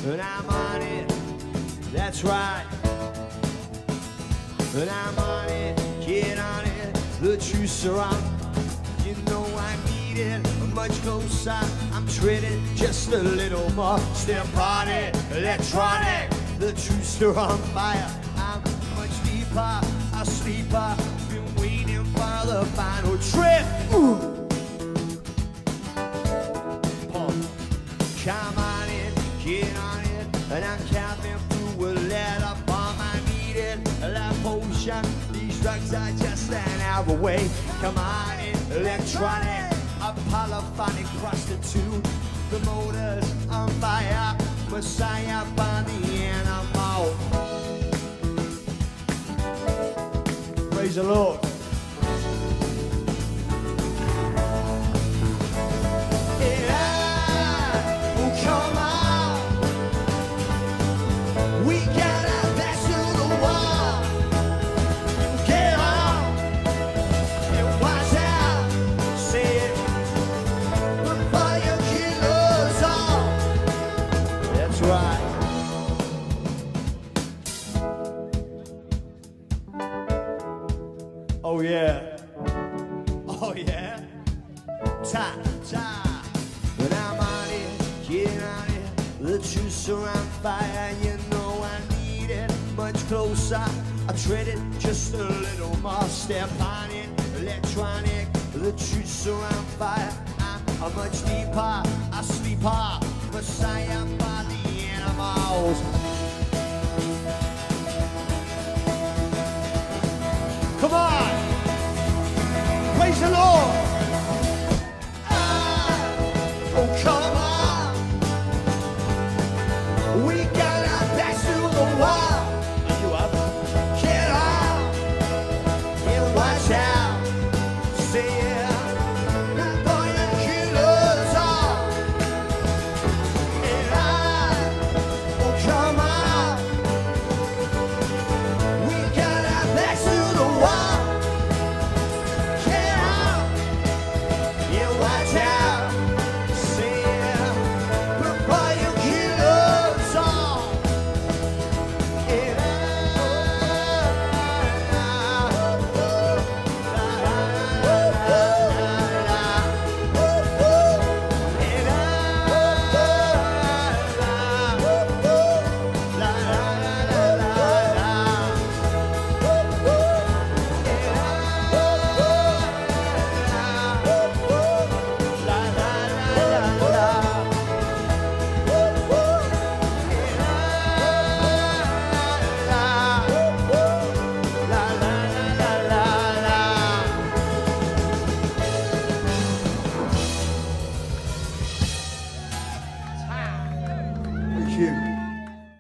and I'm on it, that's right. And I'm on it, get on it, the truth's around. You know I need it much closer, I'm treading just a little more. Step on it, electronic, the truth's on fire. I'm much deeper, a sleeper, been waiting for the final trip. Ooh. Come on in, get on it, and I'm counting through a letter bomb. I need it, that potion. These drugs are just an hour away. Come on in, electronic, a polyphonic prostitute. The motor's on fire, Messiah by the animal. Praise the Lord. Oh yeah, oh yeah, ta, ta. But I'm on it, get on it, the truth's around fire. You know I need it much closer, I tread it just a little more. Step on it, electronic, the truth's around fire. I'm much deeper, I sleep hard, Messiah by the animals. Come on! Praise the Lord! Oh, come on! We got our backs to the wall. You up? Get out! And watch out! See ya! That boy and killers are. And oh, come on! We got our backs to the wall. Thank you.